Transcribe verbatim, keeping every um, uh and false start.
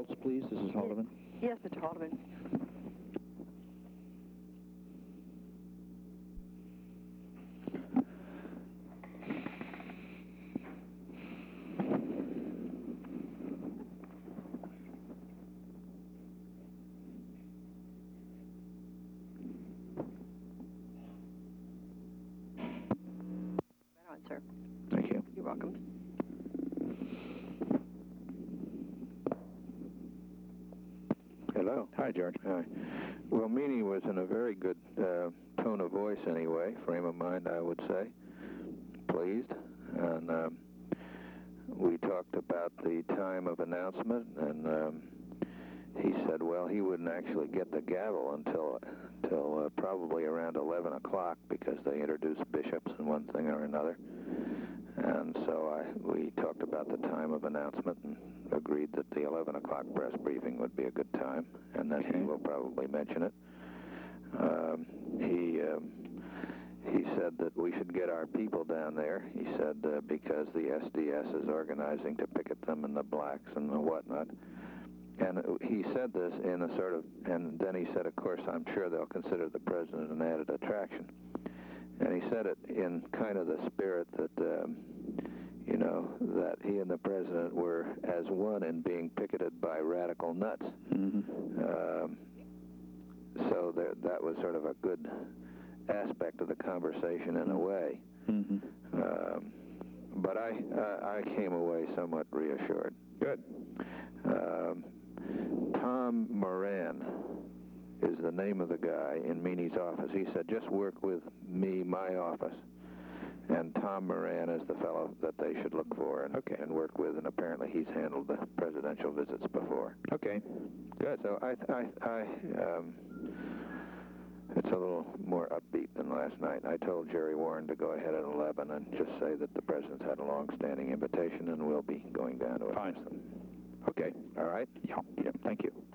Schultz, please? This is Haldeman. Yes, Mister Haldeman. Right on, sir. Thank you. You're welcome. Hello. Hi, George. Hi. Well, Meany was in a very good uh, tone of voice anyway, frame of mind, I would say. Pleased. And um, we talked about the time of announcement, and um, he said, well, he wouldn't actually get the gavel until, until uh, probably around eleven o'clock because they introduced bishops and one thing or another. And so I, we talked about the time of announcement and agreed that the eleven o'clock press briefing would be a good time, and that Okay. he will probably mention it. Um, he um, he said that we should get our people down there. He said uh, because the S D S is organizing to picket them and the blacks and the whatnot. And he said this in a sort of, and then he said, of course, I'm sure they'll consider the president an added attraction. And he said it in kind of the spirit that, um, you know, that he and the president were as one in being picketed by radical nuts. Mm-hmm. Um, so there, that was sort of a good aspect of the conversation in a way. Mm-hmm. Um, but I, I, I came away somewhat reassured. Good. Um, Tom Moran is the name of the guy in Meany's office. He said, just work with me, my office. And Tom Moran is the fellow that they should look for and, okay. and work with, and apparently he's handled the presidential visits before. Okay, good. So I, I, I um, it's a little more upbeat than last night. I told Jerry Warren to go ahead at eleven and just say that the president's had a long-standing invitation and we'll be going down to it. Fine. Okay. All right? Yeah. Yeah. Thank you.